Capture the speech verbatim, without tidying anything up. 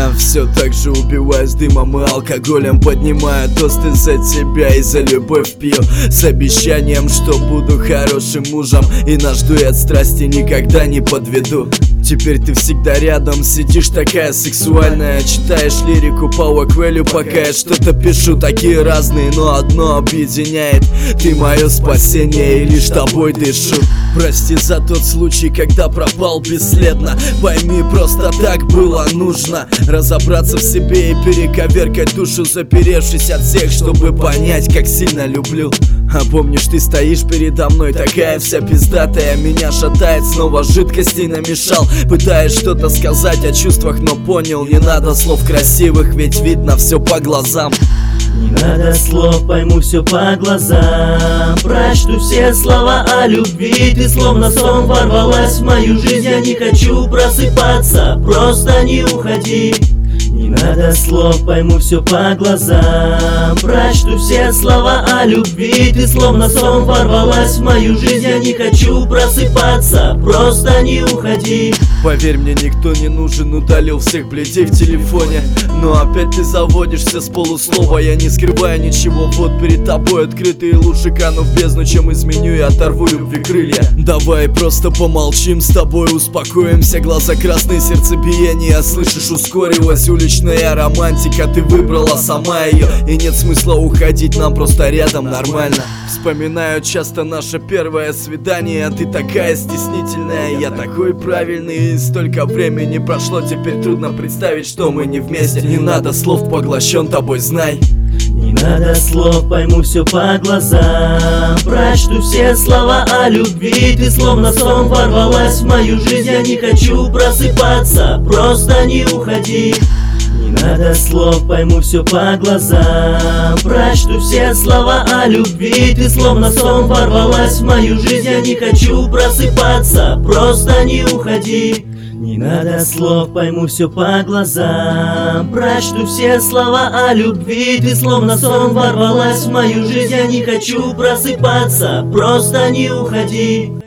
Я все так же убиваюсь дымом и алкоголем, поднимаю тосты за тебя и за любовь пью, с обещанием, что буду хорошим мужем, и наш дуэт страсти никогда не подведу. Теперь ты всегда рядом, сидишь такая сексуальная, читаешь лирику по Уэквелю, пока я что-то пишу. Такие разные, но одно объединяет: ты мое спасение, и лишь тобой дышу. Прости за тот случай, когда пропал бесследно. Пойми, просто так было нужно разобраться в себе и перековеркать душу, заперевшись от всех, чтобы понять, как сильно люблю. А помнишь, ты стоишь передо мной, такая вся пиздатая, меня шатает, снова жидкостей намешал. Пытаюсь что-то сказать о чувствах, но понял, не надо слов красивых, ведь видно все по глазам. Не надо слов, пойму все по глазам. Прочту все слова о любви. Ты словно сон ворвалась в мою жизнь. Я не хочу просыпаться, просто не уходи. Не надо слов, пойму все по глазам. Прочту все слова о любви. Ты словно сон ворвалась в мою жизнь. Я не хочу просыпаться, просто не уходи. Поверь мне, никто не нужен, удалил всех блядей в телефоне. Но опять ты заводишься с полуслова. Я не скрываю ничего, вот перед тобой открытый. Лучше кану в бездну, чем изменю и оторву любви крылья. Давай просто помолчим, с тобой успокоимся. Глаза красные, сердцебиение, слышишь, ускорилась уличная романтика. Ты выбрала сама ее, и нет смысла уходить, нам просто рядом нормально. Вспоминаю часто наше первое свидание. Ты такая стеснительная, я такой правильный. И столько времени прошло, теперь трудно представить, что мы не вместе. Не надо слов, поглощен тобой, знай. Не надо слов, пойму все по глазам. Прочту все слова о любви. Ты словно сон ворвалась в мою жизнь. Я не хочу просыпаться, просто не уходи. Не надо слов, пойму все по глазам. Прочту все слова о любви. Ты словно сон ворвалась в мою жизнь. Я не хочу просыпаться, просто не уходи. Не надо слов, пойму все по глазам. Прочту все слова о любви. Ты словно сон ворвалась в мою жизнь. Я не хочу просыпаться, просто не уходи.